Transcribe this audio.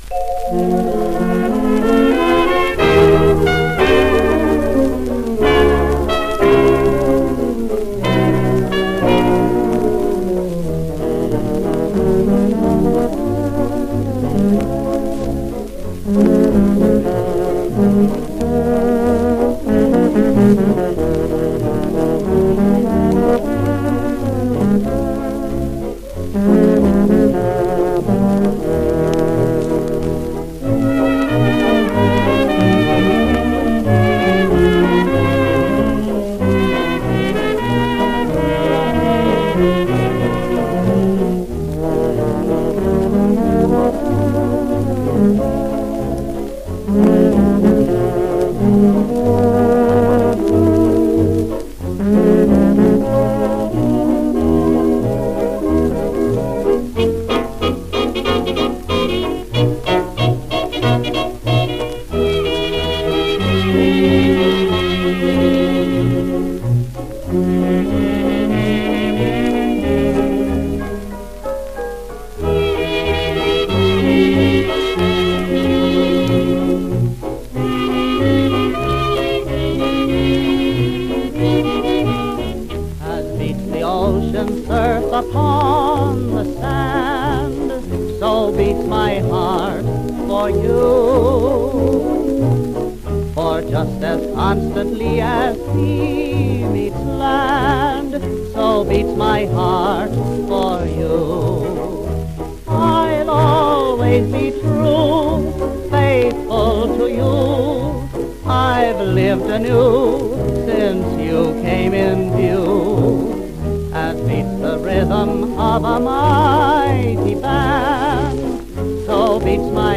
ocean surf upon the sand, so beats my heart for you. For just as constantly as sea meets land, so beats my heart for you. I'll always be true, faithful to you. I've lived anew since you came in view. As beats the rhythm of a mighty band, so beats my